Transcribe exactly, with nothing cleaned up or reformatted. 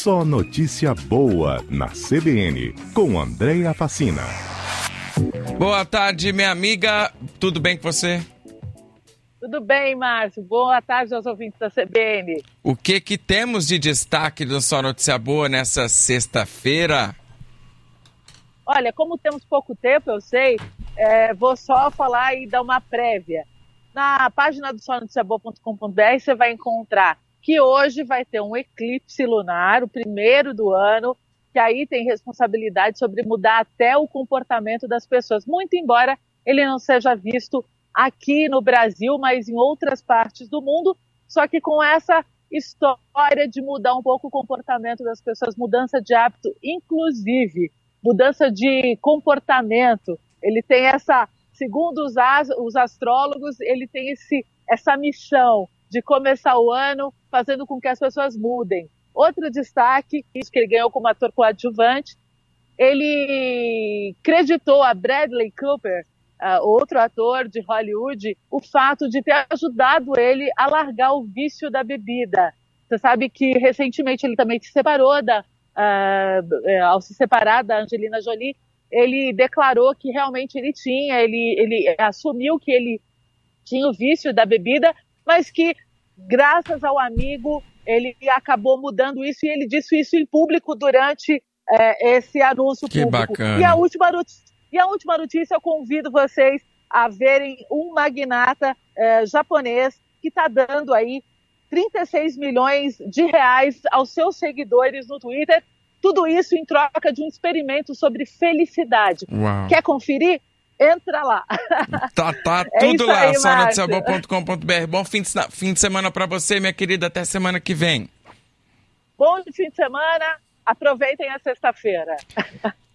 Só notícia boa na C B N, com Andréa Facina. Boa tarde, minha amiga. Tudo bem com você? Tudo bem, Márcio. Boa tarde aos ouvintes da C B N. O que que temos de destaque do Só Notícia Boa nessa sexta-feira? Olha, como temos pouco tempo, eu sei, é, vou só falar e dar uma prévia. Na página do só notícia boa ponto com ponto b r você vai encontrar que hoje vai ter um eclipse lunar, o primeiro do ano, que aí tem responsabilidade sobre mudar até o comportamento das pessoas, muito embora ele não seja visto aqui no Brasil, mas em outras partes do mundo, só que com essa história de mudar um pouco o comportamento das pessoas, mudança de hábito, inclusive mudança de comportamento. Ele tem essa, segundo os, as, os astrólogos, ele tem esse, essa missão de começar o ano fazendo com que as pessoas mudem. Outro destaque, isso que ele ganhou como ator coadjuvante, ele creditou a Bradley Cooper, uh, outro ator de Hollywood, o fato de ter ajudado ele a largar o vício da bebida. Você sabe que recentemente ele também se separou da Uh, ao se separar da Angelina Jolie, ele declarou que realmente ele tinha, ele, ele assumiu que ele tinha o vício da bebida, mas que graças ao amigo ele acabou mudando isso, e ele disse isso em público durante uh, esse anúncio que público. Bacana. E a última notícia, e a última notícia eu convido vocês a verem um magnata uh, japonês que está dando aí trinta e seis milhões de reais aos seus seguidores no Twitter. Tudo isso em troca de um experimento sobre felicidade. Uau. Quer conferir? Entra lá. Tá, tá É tudo lá, aí, só notícia boa ponto com ponto b r. Bom fim de, fim de semana para você, minha querida. Até semana que vem. Bom fim de semana. Aproveitem a sexta-feira.